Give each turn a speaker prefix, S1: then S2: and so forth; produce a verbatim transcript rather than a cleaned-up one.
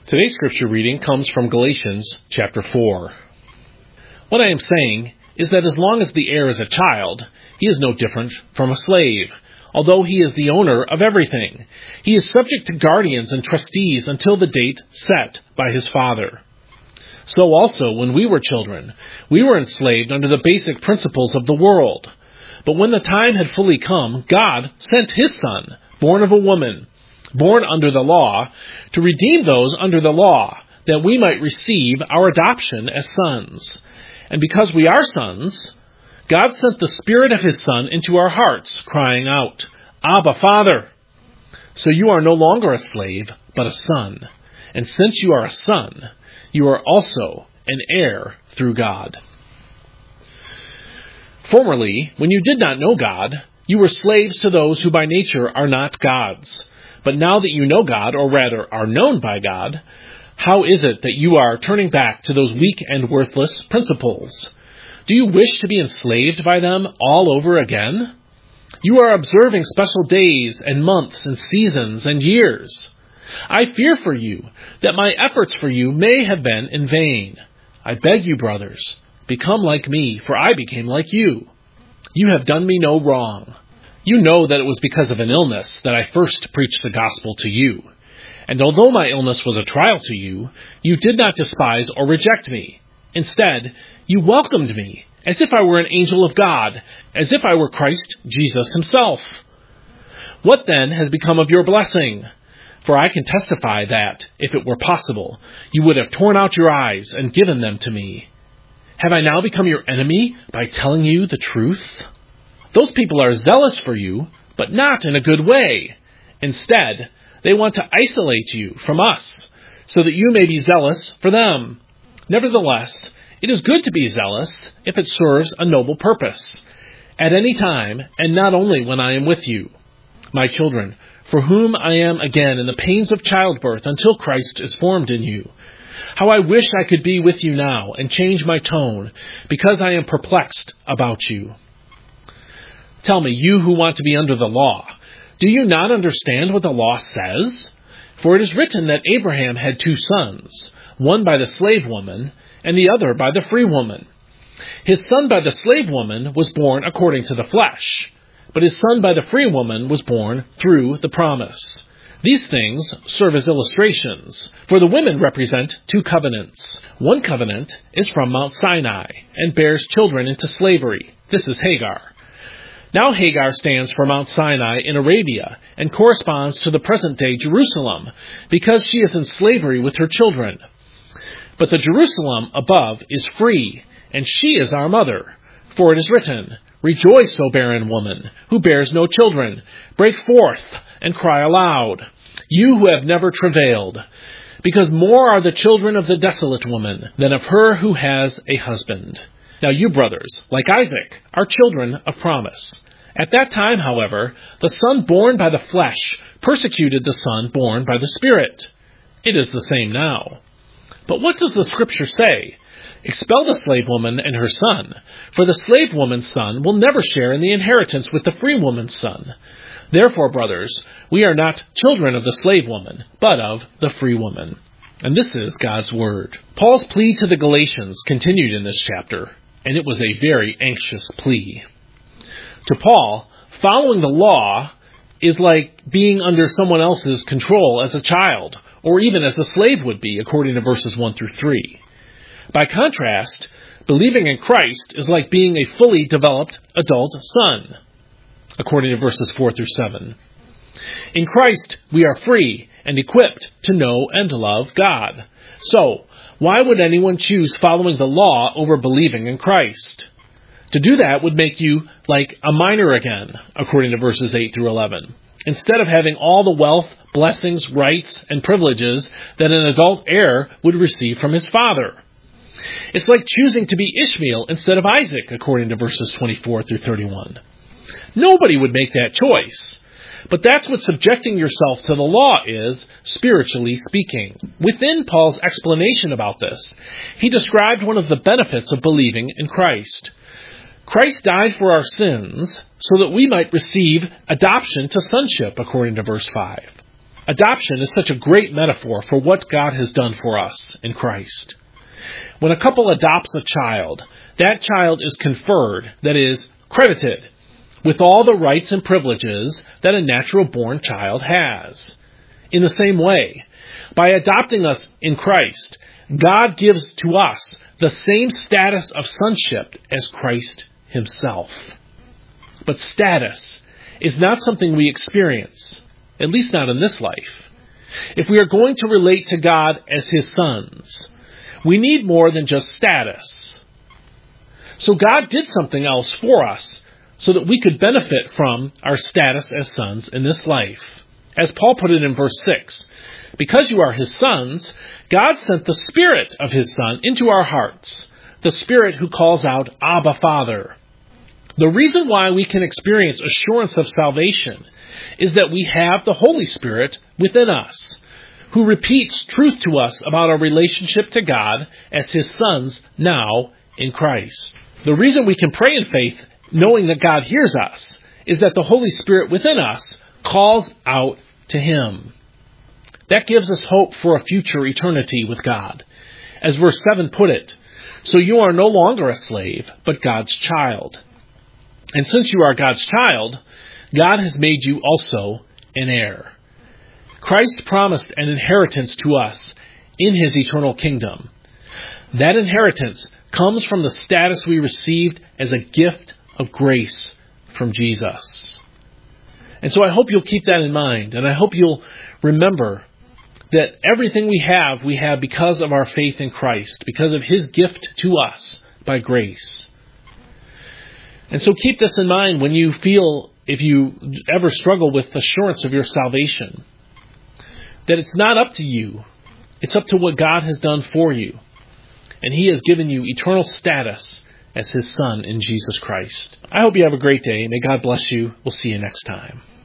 S1: Today's scripture reading comes from Galatians chapter four. What I am saying is that as long as the heir is a child, he is no different from a slave, although he is the owner of everything. He is subject to guardians and trustees until the date set by his father. So also, when we were children, we were enslaved under the basic principles of the world. But when the time had fully come, God sent his Son, born of a woman, born under the law, to redeem those under the law, that we might receive our adoption as sons. And because we are sons, God sent the Spirit of his Son into our hearts, crying out, "Abba, Father!" So you are no longer a slave, but a son. And since you are a son, you are also an heir through God. Formerly, when you did not know God, you were slaves to those who by nature are not gods. But now that you know God, or rather are known by God, how is it that you are turning back to those weak and worthless principles? Do you wish to be enslaved by them all over again? You are observing special days and months and seasons and years. I fear for you that my efforts for you may have been in vain. I beg you, brothers, become like me, for I became like you. You have done me no wrong. You know that it was because of an illness that I first preached the gospel to you. And although my illness was a trial to you, you did not despise or reject me. Instead, you welcomed me, as if I were an angel of God, as if I were Christ Jesus himself. What then has become of your blessing? For I can testify that, if it were possible, you would have torn out your eyes and given them to me. Have I now become your enemy by telling you the truth? Those people are zealous for you, but not in a good way. Instead, they want to isolate you from us, so that you may be zealous for them. Nevertheless, it is good to be zealous if it serves a noble purpose, at any time, and not only when I am with you. My children, for whom I am again in the pains of childbirth until Christ is formed in you. How I wish I could be with you now and change my tone, because I am perplexed about you. Tell me, you who want to be under the law, do you not understand what the law says? For it is written that Abraham had two sons, one by the slave woman and the other by the free woman. His son by the slave woman was born according to the flesh, but his son by the free woman was born through the promise. These things serve as illustrations, for the women represent two covenants. One covenant is from Mount Sinai and bears children into slavery. This is Hagar. Now Hagar stands for Mount Sinai in Arabia and corresponds to the present-day Jerusalem because she is in slavery with her children. But the Jerusalem above is free, and she is our mother. For it is written, "Rejoice, O barren woman, who bears no children. Break forth and cry aloud, you who have never travailed, because more are the children of the desolate woman than of her who has a husband." Now you, brothers, like Isaac, are children of promise. At that time, however, the son born by the flesh persecuted the son born by the Spirit. It is the same now. But what does the Scripture say? Expel the slave woman and her son, for the slave woman's son will never share in the inheritance with the free woman's son. Therefore, brothers, we are not children of the slave woman, but of the free woman. And this is God's word. Paul's plea to the Galatians continued in this chapter, and it was a very anxious plea. To Paul, following the law is like being under someone else's control as a child, or even as a slave would be, according to verses one through three. By contrast, believing in Christ is like being a fully developed adult son, according to verses four through seven. In Christ, we are free and equipped to know and love God. So, why would anyone choose following the law over believing in Christ? To do that would make you like a minor again, according to verses eight through eleven, instead of having all the wealth, blessings, rights, and privileges that an adult heir would receive from his father. It's like choosing to be Ishmael instead of Isaac, according to verses twenty-four through thirty-one. Nobody would make that choice. But that's what subjecting yourself to the law is, spiritually speaking. Within Paul's explanation about this, he described one of the benefits of believing in Christ. Christ died for our sins so that we might receive adoption to sonship, according to verse five. Adoption is such a great metaphor for what God has done for us in Christ. When a couple adopts a child, that child is conferred, that is, credited, with all the rights and privileges that a natural-born child has. In the same way, by adopting us in Christ, God gives to us the same status of sonship as Christ himself. But status is not something we experience, at least not in this life. If we are going to relate to God as his sons, we need more than just status. So God did something else for us so that we could benefit from our status as sons in this life. As Paul put it in verse six, because you are his sons, God sent the Spirit of his Son into our hearts, the Spirit who calls out, Abba, Father. The reason why we can experience assurance of salvation is that we have the Holy Spirit within us, who repeats truth to us about our relationship to God as his sons now in Christ. The reason we can pray in faith, knowing that God hears us, is that the Holy Spirit within us calls out to him. That gives us hope for a future eternity with God. As verse seven put it, so you are no longer a slave, but God's child. And since you are God's child, God has made you also an heir. Christ promised an inheritance to us in his eternal kingdom. That inheritance comes from the status we received as a gift of grace from Jesus. And so I hope you'll keep that in mind, and I hope you'll remember that everything we have, we have because of our faith in Christ, because of his gift to us by grace. And so keep this in mind when you feel, if you ever struggle with assurance of your salvation, that it's not up to you. It's up to what God has done for you. And he has given you eternal status as his son in Jesus Christ. I hope you have a great day. May God bless you. We'll see you next time.